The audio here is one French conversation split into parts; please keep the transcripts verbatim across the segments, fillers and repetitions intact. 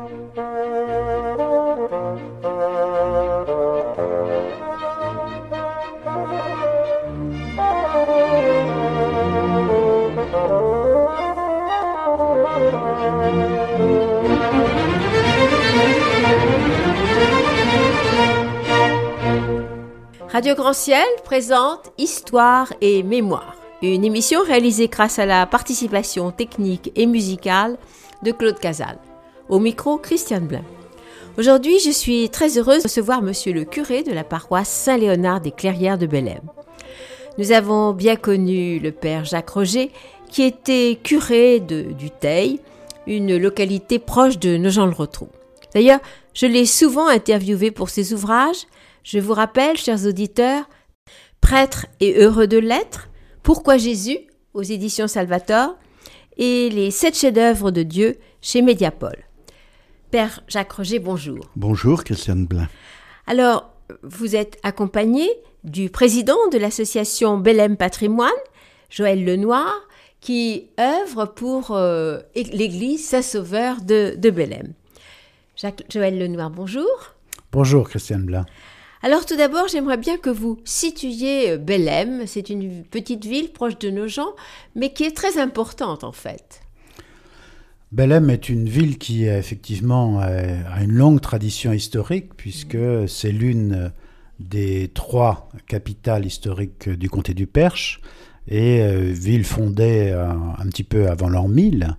Radio Grand Ciel présente Histoire et Mémoire, une émission réalisée grâce à la participation technique et musicale de Claude Casal. Au micro, Christiane Blin. Aujourd'hui, je suis très heureuse de recevoir monsieur le curé de la paroisse Saint-Léonard des Clairières de Bellem. Nous avons bien connu le père Jacques Roger, qui était curé de, du Teil, une localité proche de Nogent-le-Rotrou. D'ailleurs, je l'ai souvent interviewé pour ses ouvrages. Je vous rappelle, chers auditeurs, Prêtre et heureux de l'être, Pourquoi Jésus, aux éditions Salvator, et les sept chefs-d'œuvre de Dieu chez Mediapol. Père Jacques Roger, bonjour. Bonjour, Christiane Blin. Alors, vous êtes accompagné du président de l'association Bellem Patrimoine, Joël Lenoir, qui œuvre pour euh, l'église Saint-Sauveur de, de Bellem. Jacques, Joël Lenoir, bonjour. Bonjour, Christiane Blin. Alors tout d'abord, j'aimerais bien que vous situiez Bellem. C'est une petite ville proche de Nogent, mais qui est très importante en fait. Bellem est une ville qui effectivement a une longue tradition historique, puisque mmh. c'est l'une des trois capitales historiques du comté du Perche, et euh, ville fondée euh, un petit peu avant l'an mille.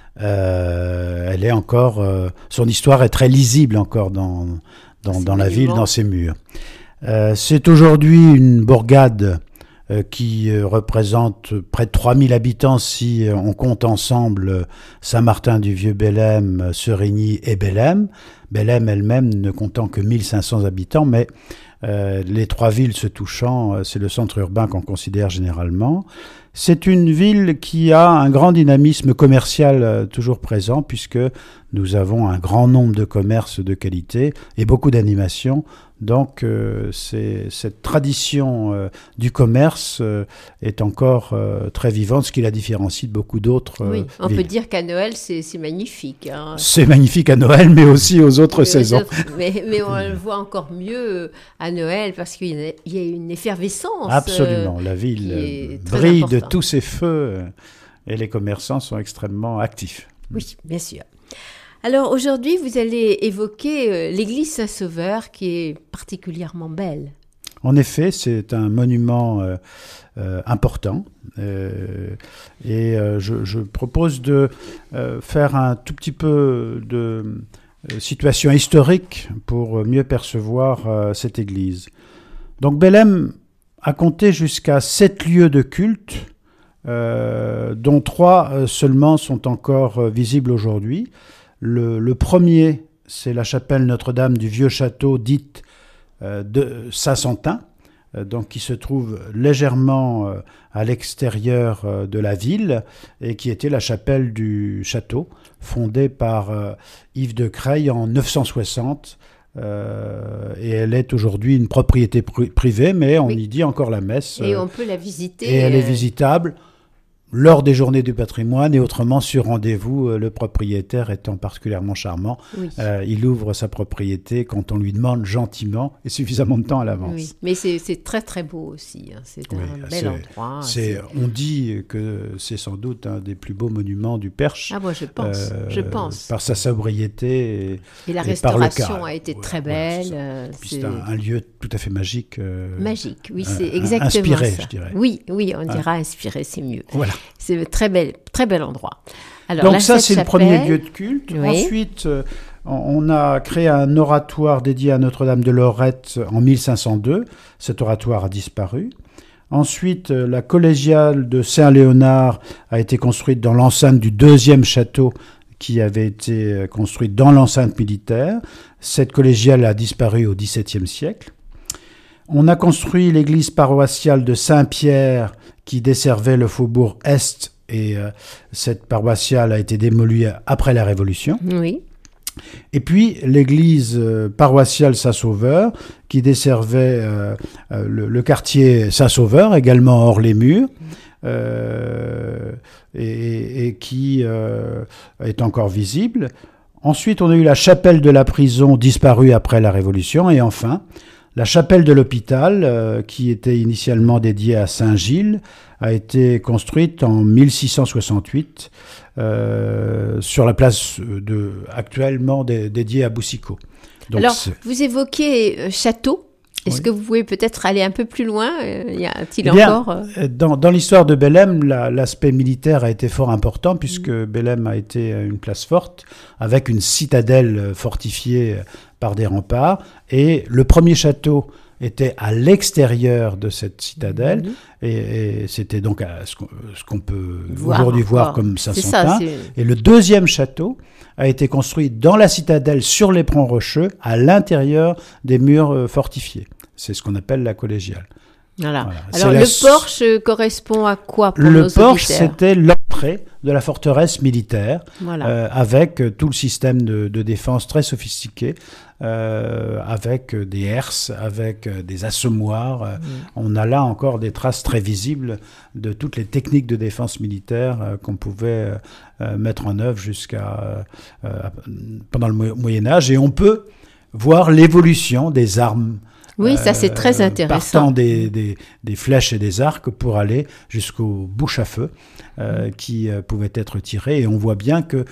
Euh, elle est encore, euh, son histoire est très lisible encore dans... dans, dans la ville, dans ses murs. Euh, c'est aujourd'hui une bourgade euh, qui euh, représente près de trois mille habitants si euh, on compte ensemble euh, Saint-Martin-du-Vieux-Bellem, euh, Serigny et Bellem. Bellem elle-même ne comptant que mille cinq cents habitants, mais euh, les trois villes se touchant, euh, c'est le centre urbain qu'on considère généralement. C'est une ville qui a un grand dynamisme commercial euh, toujours présent, puisque nous avons un grand nombre de commerces de qualité et beaucoup d'animations. Donc, euh, c'est, cette tradition euh, du commerce euh, est encore euh, très vivante, ce qui la différencie de beaucoup d'autres euh, Oui, on villes. peut dire qu'à Noël, c'est, c'est magnifique. Hein. C'est magnifique à Noël, mais aussi aux autres mais saisons. Autres, mais, mais on le voit encore mieux à Noël, parce qu'il y a, il y a une effervescence. Absolument, la ville brille de tous ses feux et les commerçants sont extrêmement actifs. Oui, bien sûr. Alors aujourd'hui, vous allez évoquer euh, l'église Saint-Sauveur qui est particulièrement belle. En effet, c'est un monument euh, euh, important euh, et euh, je, je propose de euh, faire un tout petit peu de euh, situation historique pour mieux percevoir euh, cette église. Donc Bellem a compté jusqu'à sept lieux de culte, euh, dont trois euh, seulement sont encore euh, visibles aujourd'hui. Le, le premier, c'est la chapelle Notre-Dame du Vieux Château, dite euh, de Saint-Santin, euh, donc qui se trouve légèrement euh, à l'extérieur euh, de la ville, et qui était la chapelle du château, fondée par euh, Yves de Creil en neuf cent soixante. Euh, et elle est aujourd'hui une propriété pr- privée, mais on oui. y dit encore la messe. Et euh, on peut la visiter. Et elle euh... est visitable lors des journées du patrimoine et autrement sur rendez-vous, euh, le propriétaire étant particulièrement charmant. Oui. Euh, il ouvre sa propriété quand on lui demande gentiment et suffisamment de temps à l'avance. Oui. Mais c'est, c'est très très beau aussi, hein. C'est oui, un bel c'est, endroit. C'est, c'est... On dit que c'est sans doute un des plus beaux monuments du Perche. Ah moi je pense, euh, je pense. Par sa sobriété et, et la et restauration par le a été ouais, très ouais, belle. Euh, c'est c'est un, un lieu tout à fait magique. Euh, magique, oui, un, c'est exactement inspiré, ça. Je dirais. Oui, oui, on dira ah. inspiré, c'est mieux. Voilà. C'est un très bel, très bel endroit. Alors, donc ça, c'est chapelle, le premier lieu de culte. Oui. Ensuite, euh, on a créé un oratoire dédié à Notre-Dame de Lorette en mille cinq cent deux. Cet oratoire a disparu. Ensuite, euh, la collégiale de Saint-Léonard a été construite dans l'enceinte du deuxième château qui avait été construite dans l'enceinte militaire. Cette collégiale a disparu au dix-septième siècle. On a construit l'église paroissiale de Saint-Pierre qui desservait le faubourg Est, et euh, cette paroissiale a été démolie après la Révolution. Oui. Et puis l'église euh, paroissiale Saint-Sauveur qui desservait euh, euh, le, le quartier Saint-Sauveur, également hors les murs, euh, et, et qui euh, est encore visible. Ensuite, on a eu la chapelle de la prison, disparue après la Révolution. Et enfin, la chapelle de l'hôpital, euh, qui était initialement dédiée à Saint-Gilles, a été construite en mille six cent soixante-huit euh, sur la place de, actuellement dé, dédiée à Boucicaut. Donc, Alors, c'est... vous évoquez euh, château. Est-ce oui. que vous pouvez peut-être aller un peu plus loin ? euh, Y a-t-il eh bien, encore euh... Dans, dans l'histoire de Belém, la, l'aspect militaire a été fort important puisque mmh. Belém a été une place forte avec une citadelle fortifiée par des remparts. Et le premier château était à l'extérieur de cette citadelle mmh. et, et c'était donc à ce, qu'on, ce qu'on peut voir aujourd'hui encore. voir comme Saint-Sontin. Et le deuxième château a été construit dans la citadelle sur l'éperon rocheux à l'intérieur des murs fortifiés. C'est ce qu'on appelle la collégiale. Voilà. voilà. Alors le la... porche correspond à quoi pour Le nos porche, auditeurs ? C'était l'entrée de la forteresse militaire, voilà. euh, avec tout le système de, de défense très sophistiqué, euh, avec des herses, avec des assommoirs. Mmh. On a là encore des traces très visibles de toutes les techniques de défense militaire euh, qu'on pouvait euh, mettre en œuvre jusqu'à euh, pendant le Moyen-Âge. Et on peut voir l'évolution des armes. Oui, ça c'est très intéressant. Partant des, des, des flèches et des arcs pour aller jusqu'aux bouches à feu euh, qui euh, pouvaient être tirées. Et on voit bien que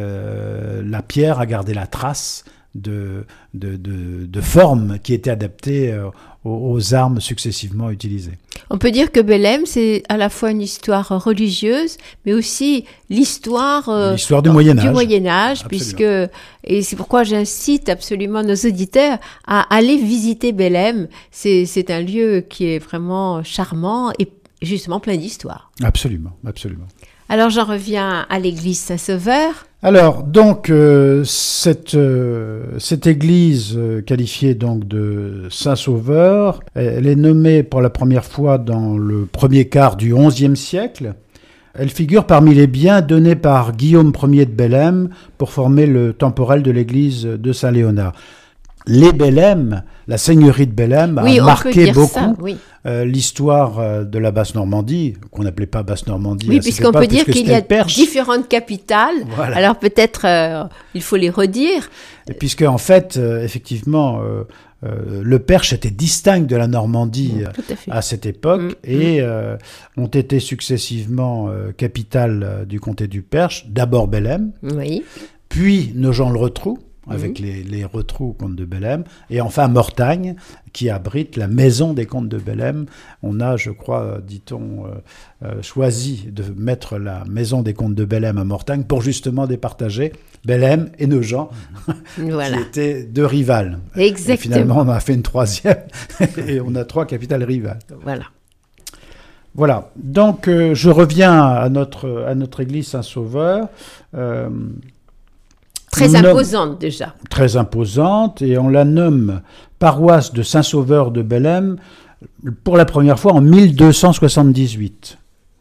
euh, la pierre a gardé la trace de, de, de, de forme qui était adaptée euh, aux, aux armes successivement utilisées. On peut dire que Belém, c'est à la fois une histoire religieuse, mais aussi l'histoire, euh, l'histoire du Moyen-Âge, du Moyen-Âge puisque, et c'est pourquoi j'incite absolument nos auditeurs à aller visiter Belém. C'est, c'est un lieu qui est vraiment charmant et justement plein d'histoire. Absolument, absolument. Alors j'en reviens à l'église Saint-Sauveur. Alors, donc, euh, cette, euh, cette église euh, qualifiée donc de Saint-Sauveur, elle est nommée pour la première fois dans le premier quart du onzième siècle. Elle figure parmi les biens donnés par Guillaume Ier de Belém pour former le temporel de l'église de Saint-Léonard. Les Belém, la seigneurie de Belém oui, a marqué beaucoup ça, oui. euh, l'histoire euh, de la Basse-Normandie, qu'on n'appelait pas Basse-Normandie. Oui, puisqu'on peut dire qu'il y a Perche. différentes capitales, voilà. Alors peut-être euh, il faut les redire. Et puisque en fait, euh, effectivement, euh, euh, le Perche était distinct de la Normandie mmh, à, à cette époque, mmh, et mmh. Euh, ont été successivement euh, capitale euh, du comté du Perche, d'abord Belém, oui. puis Nogent-le-Rotrou, avec mmh. les, les Rotrous comtes de Belém, et enfin Mortagne, qui abrite la maison des comtes de Belém. On a, je crois, dit-on, euh, euh, choisi de mettre la maison des comtes de Belém à Mortagne pour justement départager Belém et Nogent, voilà. qui étaient deux rivales. Exactement. Et finalement, on a fait une troisième, et on a trois capitales rivales. Voilà. Voilà. Donc, euh, je reviens à notre, à notre église Saint-Sauveur. Euh, Très imposante déjà. Très imposante, et on la nomme paroisse de Saint-Sauveur de Belém pour la première fois en mille deux cent soixante-dix-huit.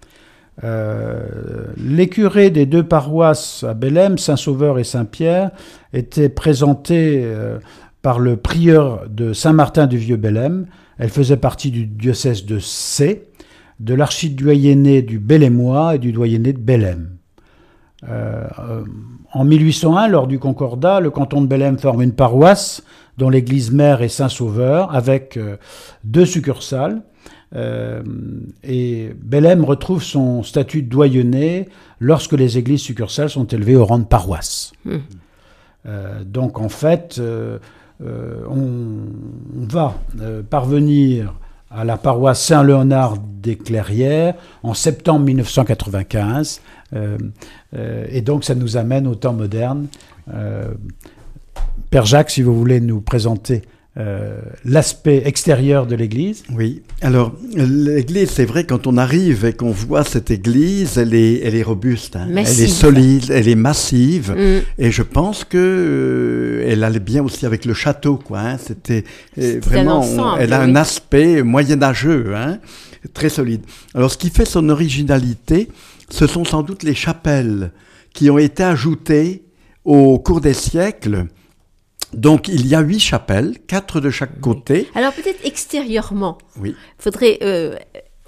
Euh, les curés des deux paroisses à Belém, Saint-Sauveur et Saint-Pierre, étaient présentés euh, par le prieur de Saint-Martin du Vieux-Belém. Elle faisait partie du diocèse de C, de l'archidoyenné du Belémois et du doyenné de Belém. Euh, euh, en mille huit cent un, lors du Concordat, le canton de Belém forme une paroisse dont l'église mère est Saint-Sauveur, avec euh, deux succursales. Euh, et Belém retrouve son statut de doyenné lorsque les églises succursales sont élevées au rang de paroisse. Mmh. Euh, donc en fait, euh, euh, on, on va euh, parvenir à la paroisse Saint-Léonard des Clairières en septembre mille neuf cent quatre-vingt-quinze. Euh, euh, et donc ça nous amène au temps moderne. Euh, Père Jacques, si vous voulez nous présenter euh, l'aspect extérieur de l'église. Oui, alors l'église, c'est vrai, quand on arrive et qu'on voit cette église, elle est, elle est robuste, hein. Elle est solide, elle est massive, mm. et je pense que euh, elle allait bien aussi avec le château, quoi. Hein. C'était euh, vraiment, ensemble, on, elle a oui. un aspect moyenâgeux, hein, très solide. Alors ce qui fait son originalité, ce sont sans doute les chapelles qui ont été ajoutées au cours des siècles. Donc, il y a huit chapelles, quatre de chaque côté. Alors, peut-être extérieurement. Oui. Faudrait, euh,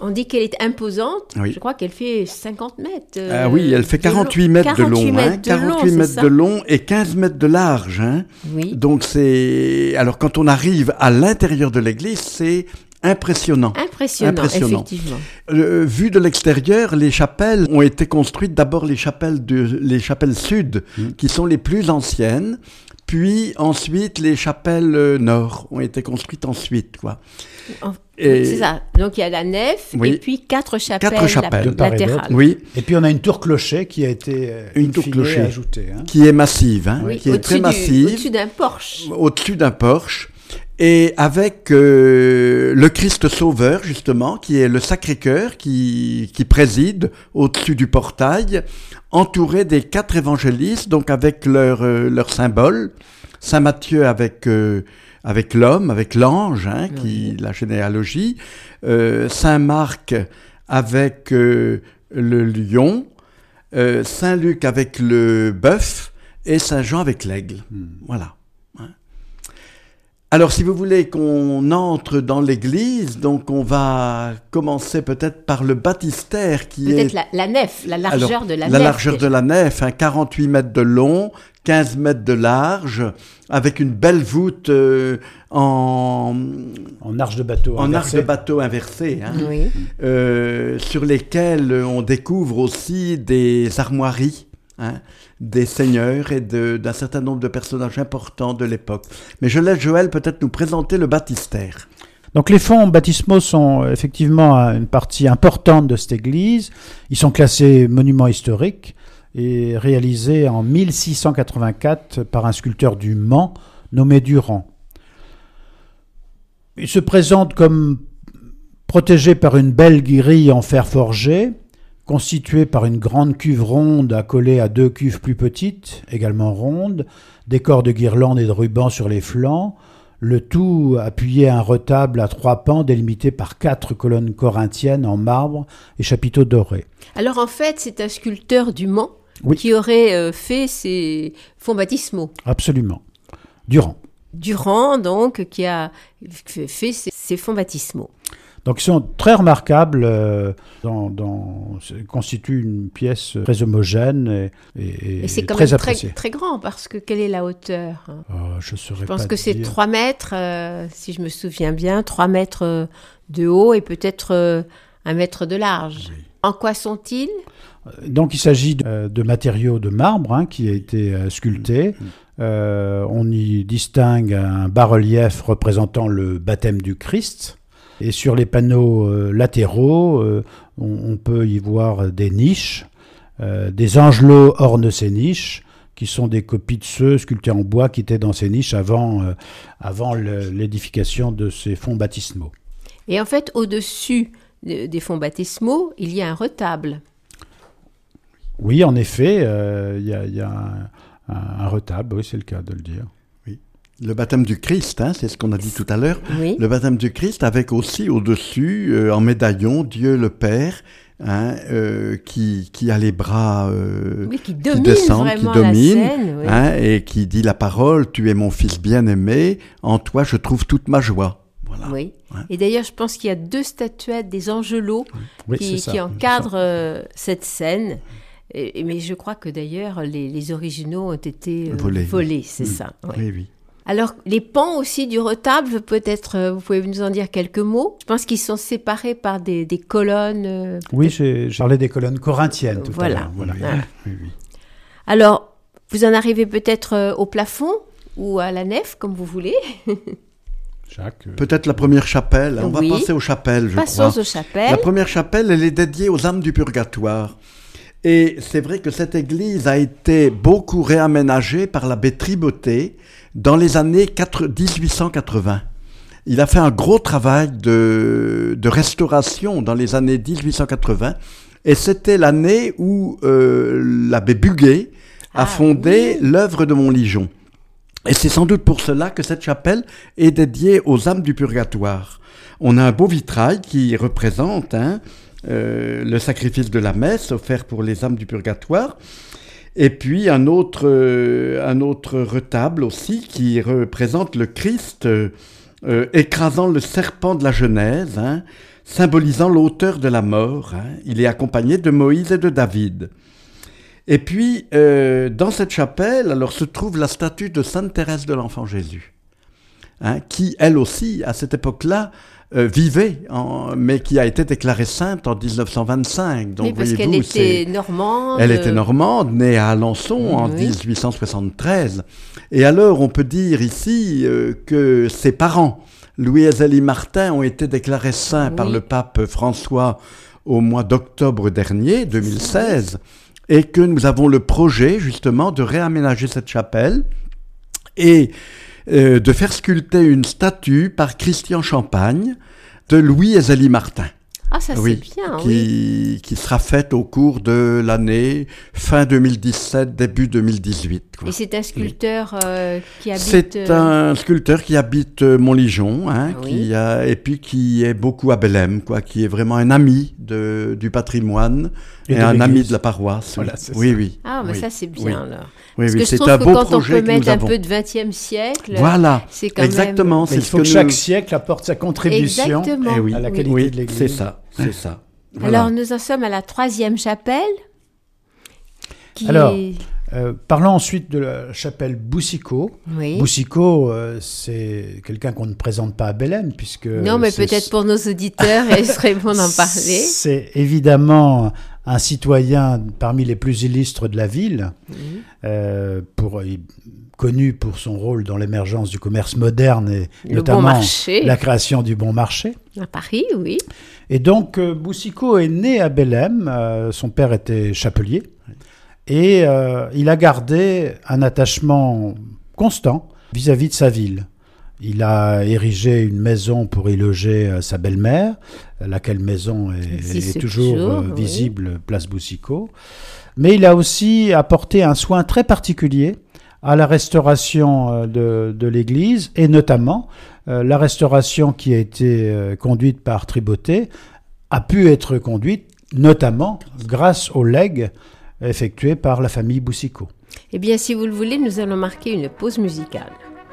On dit qu'elle est imposante. Oui. Je crois qu'elle fait cinquante mètres. Euh, ah oui, elle fait quarante-huit mètres de long. Mètres hein, de quarante-huit long, mètres de long et quinze mètres de large. Hein. Oui. Donc c'est... Alors quand on arrive à l'intérieur de l'église, c'est impressionnant. Impressionnant, Impressionnant. effectivement. Euh, vu de l'extérieur, les chapelles ont été construites d'abord les chapelles, de, les chapelles sud, mmh. qui sont les plus anciennes. Puis ensuite, les chapelles euh, nord ont été construites ensuite, quoi. En, et, c'est ça. Donc il y a la nef oui, et puis quatre chapelles, quatre chapelles la, latérales. Oui. Et puis on a une tour clocher qui a été euh, une tour clocher ajoutée, hein. qui est massive, hein, oui. qui est au-dessus très du, massive. Au-dessus d'un porche. Au-dessus d'un porche. Et avec euh, le Christ Sauveur, justement, qui est le Sacré-Cœur, qui, qui préside au-dessus du portail, entouré des quatre évangélistes, donc avec leur, euh, leur symbole. Saint Matthieu avec, euh, avec l'homme, avec l'ange, hein, qui, la généalogie. Euh, Saint Marc avec euh, le lion. Euh, Saint Luc avec le bœuf. Et Saint Jean avec l'aigle. Hmm. Voilà. Alors, si vous voulez qu'on entre dans l'église, donc on va commencer peut-être par le baptistère qui peut-être est... Peut-être la, la nef, la largeur Alors, de la, la nef. La largeur déjà. de la nef, hein, quarante-huit mètres de long, quinze mètres de large, avec une belle voûte euh, en... En arche de bateau En inversée. arche de bateau inversée, hein, oui. euh, sur lesquelles on découvre aussi des armoiries, hein, des seigneurs et de, d'un certain nombre de personnages importants de l'époque. Mais je laisse Joël peut-être nous présenter le baptistère. Donc les fonts baptismaux sont effectivement une partie importante de cette église. Ils sont classés monuments historiques et réalisés en mille six cent quatre-vingt-quatre par un sculpteur du Mans nommé Durand. Ils se présentent comme protégés par une belle grille en fer forgé, constituée par une grande cuve ronde accolée à deux cuves plus petites, également rondes, des corps de guirlandes et de rubans sur les flancs, le tout appuyé à un retable à trois pans délimité par quatre colonnes corinthiennes en marbre et chapiteaux dorés. Alors en fait, c'est un sculpteur du Mans oui. qui aurait euh, fait ces fonds baptismaux. Absolument. Durand. Durand, donc, qui a fait ces, ces fonds baptismaux. Donc ils sont très remarquables, euh, dans, dans, constituent une pièce très homogène et, et, et c'est et quand très même appréciée. très, très grand, parce que quelle est la hauteur hein oh, Je saurais Je pense pas que c'est dire. trois mètres, euh, si je me souviens bien, trois mètres de haut et peut-être euh, un mètre de large. Oui. En quoi sont-ils ? Donc il s'agit de, de matériaux de marbre hein, qui a été euh, sculpté. Mmh. Euh, on y distingue un bas-relief représentant le baptême du Christ. Et sur les panneaux euh, latéraux, euh, on, on peut y voir des niches. Euh, des angelots ornent ces niches, qui sont des copies de ceux sculptés en bois qui étaient dans ces niches avant, euh, avant le, l'édification de ces fonts baptismaux. Et en fait, au-dessus de, des fonts baptismaux, il y a un retable. Oui, en effet, euh, il y a, il y a un, un, un retable, oui, c'est le cas de le dire. Le baptême du Christ, hein, c'est ce qu'on a dit tout à l'heure. Oui. Le baptême du Christ avec aussi au-dessus, euh, en médaillon, Dieu le Père, hein, euh, qui, qui a les bras euh, oui, qui, domine qui descendent, qui domine, la scène, oui. hein, et qui dit la parole, tu es mon fils bien-aimé, en toi je trouve toute ma joie. Voilà. Oui. Hein. Et d'ailleurs, je pense qu'il y a deux statuettes des angelots oui, qui, qui encadrent euh, cette scène. Et, mais je crois que d'ailleurs, les, les originaux ont été euh, volés. volés, c'est mmh. ça. Ouais. Oui, oui. Alors, les pans aussi du retable, peut-être, euh, vous pouvez nous en dire quelques mots. Je pense qu'ils sont séparés par des, des colonnes. Euh, oui, j'ai, j'ai parlé des colonnes corinthiennes tout voilà. à l'heure. Voilà. Ah. Oui, oui. Alors, vous en arrivez peut-être euh, au plafond ou à la nef, comme vous voulez. Jacques, euh... Peut-être la première chapelle. On oui. va passer aux chapelles, je Passons crois. aux chapelles. La première chapelle, elle est dédiée aux âmes du purgatoire. Et c'est vrai que cette église a été beaucoup réaménagée par l'abbé Triboté dans les années dix-huit cent quatre-vingts. Il a fait un gros travail de, de restauration dans les années dix-huit cent quatre-vingts. Et c'était l'année où euh, l'abbé Buguet a ah, fondé oui. l'œuvre de Montligeon. Et c'est sans doute pour cela que cette chapelle est dédiée aux âmes du purgatoire. On a un beau vitrail qui représente... Hein, Euh, le sacrifice de la messe offert pour les âmes du purgatoire, et puis un autre, euh, un autre retable aussi qui représente le Christ euh, euh, écrasant le serpent de la Genèse, hein, symbolisant l'auteur de la mort. Hein. Il est accompagné de Moïse et de David. Et puis, euh, dans cette chapelle, alors, se trouve la statue de Sainte Thérèse de l'Enfant Jésus, hein, qui, elle aussi, à cette époque-là, euh, vivait, en, mais qui a été déclarée sainte en dix-neuf cent vingt-cinq. Donc, oui, parce qu'elle était normande. Elle était normande, née à Alençon en oui. dix-huit cent soixante-treize. Et alors, on peut dire ici euh, que ses parents, Louis et Zélie Martin, ont été déclarés saints oui. par le pape François au mois d'octobre dernier, deux mille seize. Et que nous avons le projet, justement, de réaménager cette chapelle et euh, de faire sculpter une statue par Christian Champagne de Louis et Zélie Martin. Ah, ça oui, c'est bien, qui, oui. Qui sera faite au cours de l'année fin deux mille dix-sept, début deux mille dix-huit. Quoi. Et c'est un sculpteur euh, qui habite... C'est un sculpteur qui habite Montligeon, hein, oui. qui a, et puis qui est beaucoup à Bellem, quoi, qui est vraiment un ami de, du patrimoine et, et un ami de la paroisse. Voilà, oui, ça. oui. Ah, mais oui. ça c'est bien, oui. alors. Oui, Parce oui, que c'est je trouve un que beau quand on projet peut mettre un avons. peu de vingtième siècle, voilà, c'est quand exactement, même... c'est il ce faut que, que nous... chaque siècle apporte sa contribution Exactement. Eh oui. à la qualité oui, de l'Église. c'est ça, c'est ça. Voilà. Alors, nous en sommes à la troisième chapelle. Qui Alors, est... euh, parlons ensuite de la chapelle Boucicaut. Oui. Boucicaut, euh, c'est quelqu'un qu'on ne présente pas à Bellem, puisque... Non, mais c'est... peut-être pour nos auditeurs, il serait bon d'en parler. C'est évidemment un citoyen parmi les plus illustres de la ville, mmh. euh, pour, connu pour son rôle dans l'émergence du commerce moderne et Le notamment bon marché. La création du bon marché. À Paris, oui. Et donc, euh, Boucicaut est né à Bellem, euh, son père était chapelier, et euh, il a gardé un attachement constant vis-à-vis de sa ville. Il a érigé une maison pour y loger euh, sa belle-mère, laquelle maison est, est toujours euh, visible, oui. place Boucicaut. Mais il a aussi apporté un soin très particulier à la restauration de, de l'église, et notamment euh, la restauration qui a été euh, conduite par Triboté a pu être conduite notamment grâce aux legs effectués par la famille Boucicaut. Eh bien, si vous le voulez, nous allons marquer une pause musicale.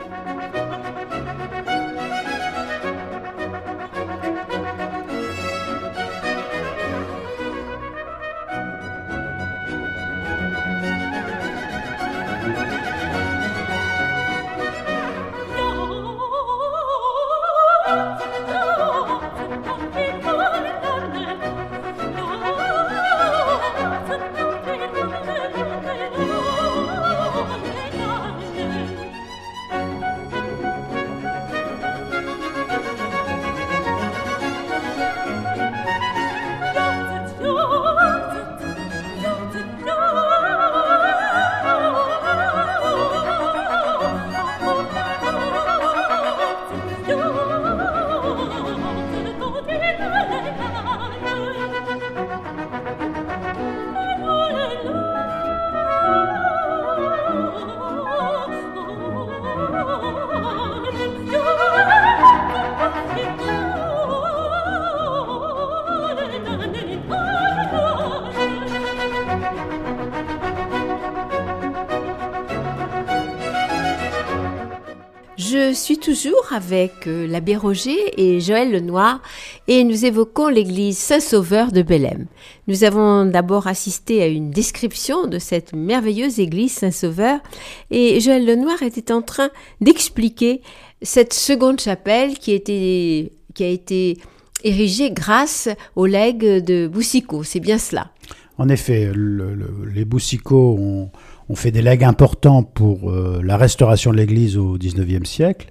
Je suis toujours avec euh, l'abbé Roger et Joël Lenoir et nous évoquons l'église Saint-Sauveur de Bellem. Nous avons d'abord assisté à une description de cette merveilleuse église Saint-Sauveur et Joël Lenoir était en train d'expliquer cette seconde chapelle qui, était, qui a été érigée grâce aux legs de Boucicaut. C'est bien cela. En effet, le, le, les Boucicaut ont... On fait des legs importants pour euh, la restauration de l'église au dix-neuvième siècle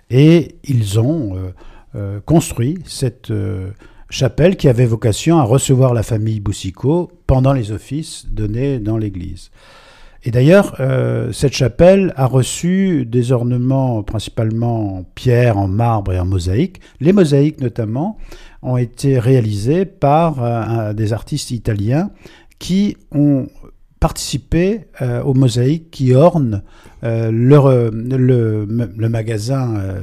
et ils ont euh, euh, construit cette euh, chapelle qui avait vocation à recevoir la famille Boucicaut pendant les offices donnés dans l'église. Et d'ailleurs, euh, cette chapelle a reçu des ornements principalement en pierre, en marbre et en mosaïque. Les mosaïques notamment ont été réalisées par euh, des artistes italiens qui ont participer euh, aux mosaïques qui ornent euh, le, le, le magasin euh,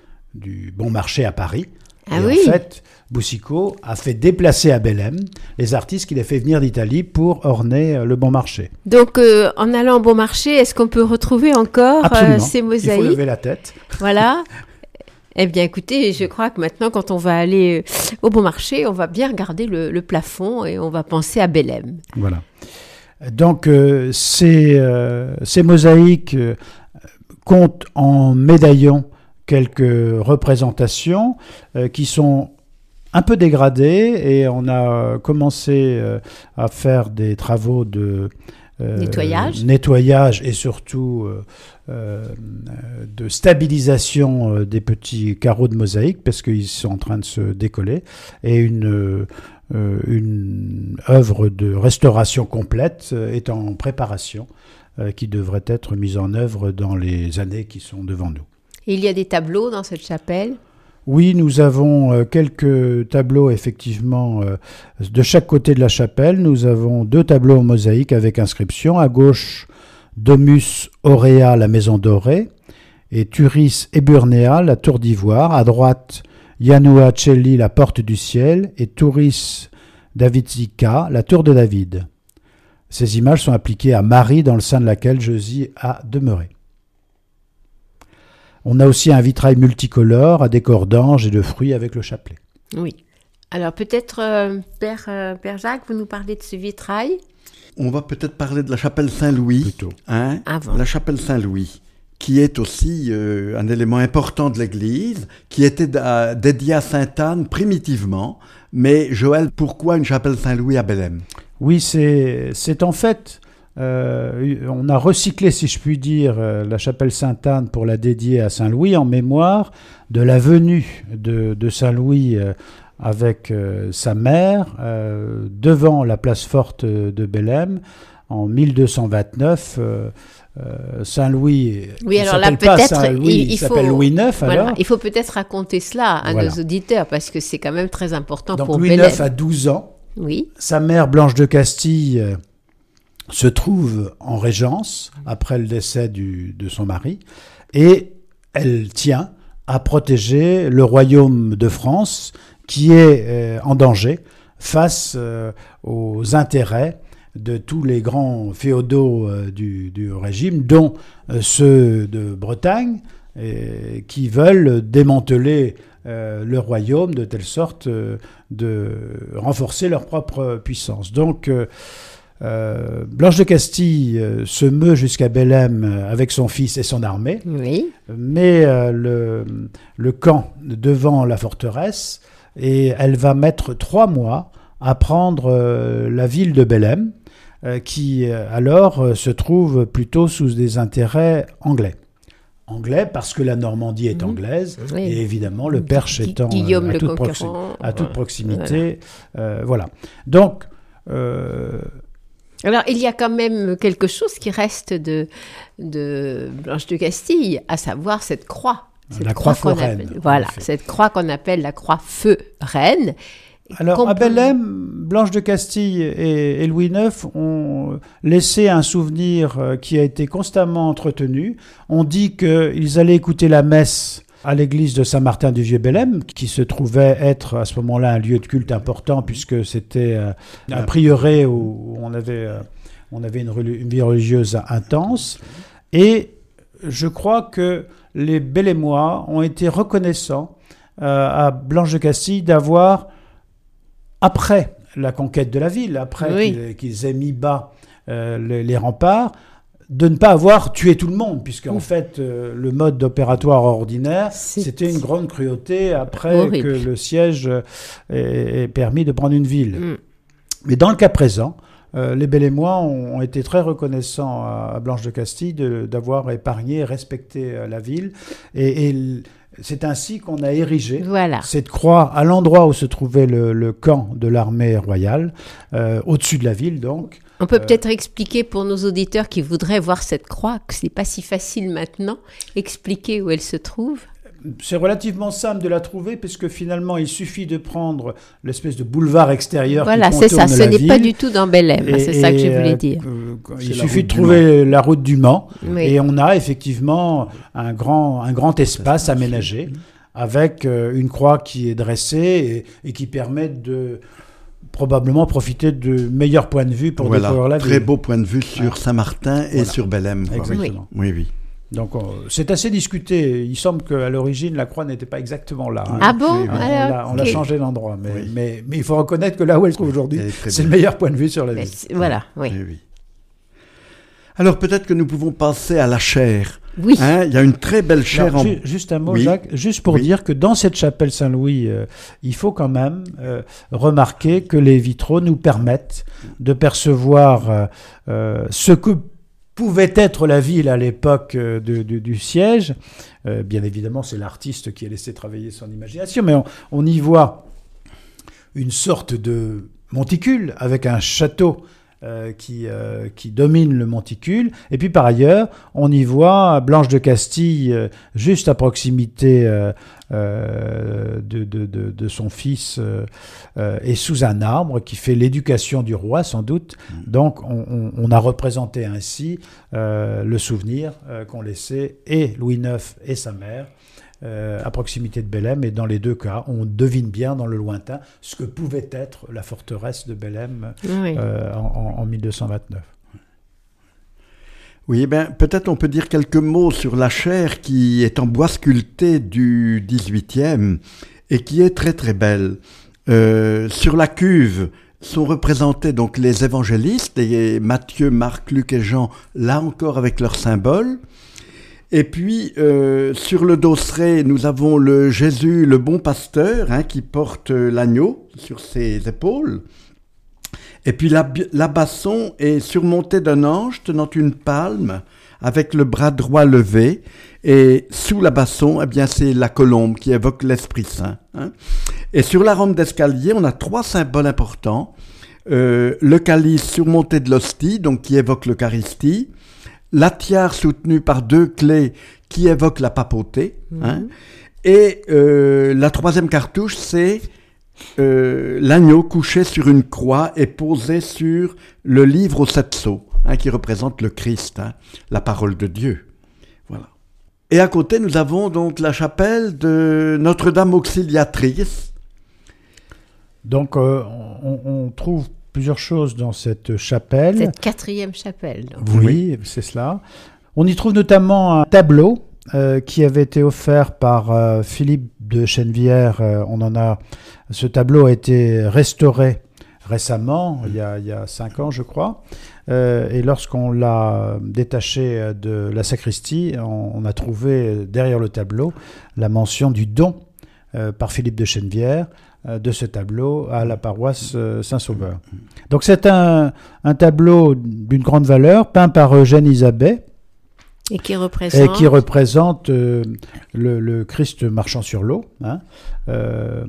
du Bon Marché à Paris. Ah et oui. En fait, Boucicaut a fait déplacer à Bellem les artistes qu'il a fait venir d'Italie pour orner euh, le Bon Marché. Donc, euh, en allant au Bon Marché, est-ce qu'on peut retrouver encore euh, ces mosaïques ? Il faut lever la tête. Voilà. Eh bien, écoutez, je crois que maintenant, quand on va aller au bon marché, on va bien regarder le, le plafond et on va penser à Belém. Voilà. Donc, euh, ces, euh, ces mosaïques euh, comptent en médaillons quelques représentations euh, qui sont un peu dégradées, et on a commencé euh, à faire des travaux de euh, nettoyage. nettoyage et surtout euh, euh, de stabilisation euh, des petits carreaux de mosaïque parce qu'ils sont en train de se décoller, et une, euh, une œuvre de restauration complète euh, est en préparation euh, qui devrait être mise en œuvre dans les années qui sont devant nous. Et il y a des tableaux dans cette chapelle ? Oui, nous avons euh, quelques tableaux, effectivement, euh, de chaque côté de la chapelle. Nous avons deux tableaux en mosaïque avec inscription. À gauche, Domus Aurea, la maison dorée, et Turis Eburnea, la tour d'ivoire. À droite, Janua Celli, la porte du ciel, et Turis Davidica, la tour de David. Ces images sont appliquées à Marie, dans le sein de laquelle Jésus a demeuré. On a aussi un vitrail multicolore à décor d'anges et de fruits avec le chapelet. Oui. Alors peut-être, euh, Père, euh, Père Jacques, vous nous parlez de ce vitrail ? On va peut-être parler de la chapelle Saint-Louis. Plutôt. Hein, Avant. La chapelle Saint-Louis, qui est aussi euh, un élément important de l'Église, qui était à, dédié à Sainte-Anne primitivement. Mais Joël, pourquoi une chapelle Saint-Louis à Belém ? Oui, c'est, c'est en fait... Euh, on a recyclé, si je puis dire, euh, la chapelle Sainte-Anne pour la dédier à Saint-Louis en mémoire de la venue de, de Saint-Louis euh, avec euh, sa mère euh, devant la place forte de Belém en mille deux cent vingt-neuf. Euh, euh, Saint-Louis, oui, alors s'appelle là, pas peut-être, Saint-Louis, il, il, il faut, s'appelle Louis neuf. Voilà, alors. il faut peut-être raconter cela à Voilà. nos auditeurs parce que c'est quand même très important. Donc, pour Louis Belém. neuf a douze ans. Oui. Sa mère, Blanche de Castille, euh, se trouve en régence après le décès du, de son mari, et elle tient à protéger le royaume de France qui est euh, en danger face euh, aux intérêts de tous les grands féodaux euh, du, du régime, dont euh, ceux de Bretagne, et, qui veulent démanteler euh, le royaume de telle sorte euh, de renforcer leur propre puissance. Donc, euh, Euh, Blanche de Castille euh, se meut jusqu'à Belém euh, avec son fils et son armée, Oui. met euh, le, le camp devant la forteresse, et elle va mettre trois mois à prendre euh, la ville de Belém, euh, qui euh, alors euh, se trouve plutôt sous des intérêts anglais. Anglais parce que la Normandie est anglaise, mmh. oui. Et évidemment le Perche Gu- étant Guillaume euh, à, le toute proxi- à toute proximité. Voilà. Euh, voilà. Donc... Euh, Alors, il y a quand même quelque chose qui reste de, de Blanche de Castille, à savoir cette croix. Cette la croix, croix foraine. Voilà, cette croix qu'on appelle la croix feu reine. Alors, à Belém, Blanche de Castille et, et Louis neuf ont laissé un souvenir qui a été constamment entretenu. On dit qu'ils allaient écouter la messe à l'église de Saint-Martin du Vieux-Belém, qui se trouvait être à ce moment-là un lieu de culte important, puisque c'était euh, un prieuré où on avait, euh, on avait une, une vie religieuse intense. Et je crois que les Belémois ont été reconnaissants euh, à Blanche de Castille d'avoir, après la conquête de la ville, après oui. qu'ils, qu'ils aient mis bas euh, les, les remparts, de ne pas avoir tué tout le monde, puisqu'en mmh. fait, euh, le mode opératoire ordinaire, c'est... c'était une grande cruauté après horrible. Que le siège ait, ait permis de prendre une ville. Mmh. Mais dans le cas présent, euh, les Belémois ont, ont été très reconnaissants à, à Blanche de Castille de, d'avoir épargné et respecté euh, la ville. Et, et c'est ainsi qu'on a érigé voilà. cette croix à l'endroit où se trouvait le, le camp de l'armée royale, euh, au-dessus de la ville donc. On peut euh, peut-être expliquer pour nos auditeurs qui voudraient voir cette croix, que ce n'est pas si facile maintenant, expliquer où elle se trouve. C'est relativement simple de la trouver, puisque finalement, il suffit de prendre l'espèce de boulevard extérieur voilà, qui contourne la ville. Voilà, c'est ça, ce n'est ville, pas du tout dans Belém, et, c'est et, ça que je voulais dire. Euh, il suffit de trouver la route du Mans, oui. et on a effectivement un grand, un grand espace aménagé, avec euh, une croix qui est dressée et, et qui permet de... probablement profiter de meilleurs points de vue pour voilà, découvrir la ville. Très beau point de vue sur ah. Saint-Martin et voilà. sur Belém. Exactement. Oui, oui. Donc on, c'est assez discuté. Il semble qu'à l'origine, la croix n'était pas exactement là. Hein. Ah bon? on, Alors, on, l'a, on okay. l'a changé d'endroit. Mais, oui. mais, mais il faut reconnaître que là où elle se trouve aujourd'hui, c'est bien. Le meilleur point de vue sur la ville. Voilà, oui. oui, oui. Alors peut-être que nous pouvons passer à la chaire. Oui. Hein, il y a une très belle chaire. Alors, en... ju- Juste un mot, oui. Jacques, juste pour oui. dire que dans cette chapelle Saint-Louis, euh, il faut quand même euh, remarquer que les vitraux nous permettent de percevoir euh, euh, ce que pouvait être la ville à l'époque euh, de, de, du siège. Euh, bien évidemment, c'est l'artiste qui a laissé travailler son imagination, mais on, on y voit une sorte de monticule avec un château Euh, qui, euh, qui domine le monticule. Et puis par ailleurs, on y voit Blanche de Castille, euh, juste à proximité euh, euh, de, de, de, de son fils, euh, euh, et sous un arbre qui fait l'éducation du roi, sans doute. Mmh. Donc on, on, on a représenté ainsi euh, le souvenir euh, qu'ont laissé et Louis neuf et sa mère Euh, à proximité de Bellême, et dans les deux cas, on devine bien dans le lointain ce que pouvait être la forteresse de Bellême oui. euh, en, en mille deux cent vingt-neuf. Oui, ben, peut-être on peut dire quelques mots sur la chaire qui est en bois sculpté du dix-huitième et qui est très très belle. Euh, sur la cuve sont représentés donc les évangélistes, et Matthieu, Marc, Luc et Jean, là encore avec leurs symboles. Et puis, euh, sur le dosseret, nous avons le Jésus, le bon pasteur, hein, qui porte l'agneau sur ses épaules. Et puis, la, la basson est surmontée d'un ange tenant une palme avec le bras droit levé. Et sous la basson, eh bien, c'est la colombe qui évoque l'Esprit Saint. Hein. Et sur la rampe d'escalier, on a trois symboles importants. Euh, le calice surmonté de l'hostie, donc qui évoque l'Eucharistie. La tiare soutenue par deux clés qui évoquent la papauté. Mmh. Hein, et euh, la troisième cartouche, c'est euh, l'agneau couché sur une croix et posé sur le livre aux sept sceaux, hein, qui représente le Christ, hein, la parole de Dieu. Voilà. Et à côté, nous avons donc la chapelle de Notre-Dame Auxiliatrice. Donc, euh, on, on trouve plusieurs choses dans cette chapelle. Cette quatrième chapelle. Donc. Oui, oui, c'est cela. On y trouve notamment un tableau euh, qui avait été offert par euh, Philippe de Chennevières. Euh, on en a, ce tableau a été restauré récemment, il y a, il y a cinq ans, je crois. Euh, et lorsqu'on l'a détaché de la sacristie, on, on a trouvé derrière le tableau la mention du don euh, par Philippe de Chennevières de ce tableau à la paroisse Saint-Sauveur. Donc c'est un, un tableau d'une grande valeur, peint par Eugène Isabey, et qui représente, et qui représente euh, le, le Christ marchant sur l'eau. Hein. Euh,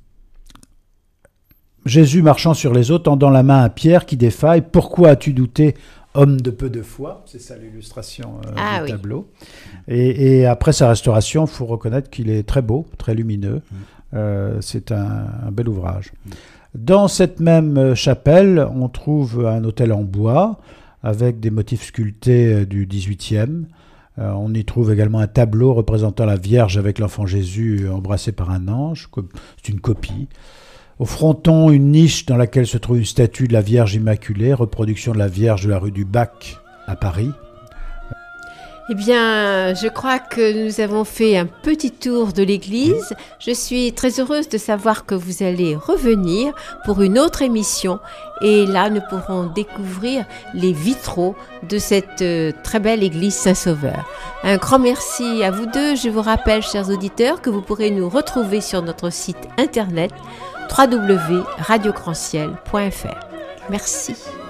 Jésus marchant sur les eaux, tendant la main à Pierre qui défaille. « Pourquoi as-tu douté, homme de peu de foi ?» C'est ça l'illustration euh, ah, du oui. tableau. Et, et après sa restauration, il faut reconnaître qu'il est très beau, très lumineux. Mmh. Euh, c'est un, un bel ouvrage. Dans cette même chapelle, on trouve un autel en bois avec des motifs sculptés du dix-huitième. Euh, on y trouve également un tableau représentant la Vierge avec l'enfant Jésus embrassé par un ange. C'est une copie. Au fronton, une niche dans laquelle se trouve une statue de la Vierge Immaculée, reproduction de la Vierge de la rue du Bac à Paris. Eh bien, je crois que nous avons fait un petit tour de l'église. Je suis très heureuse de savoir que vous allez revenir pour une autre émission. Et là, nous pourrons découvrir les vitraux de cette euh, très belle église Saint-Sauveur. Un grand merci à vous deux. Je vous rappelle, chers auditeurs, que vous pourrez nous retrouver sur notre site internet w w w point radio grand ciel point f r. Merci.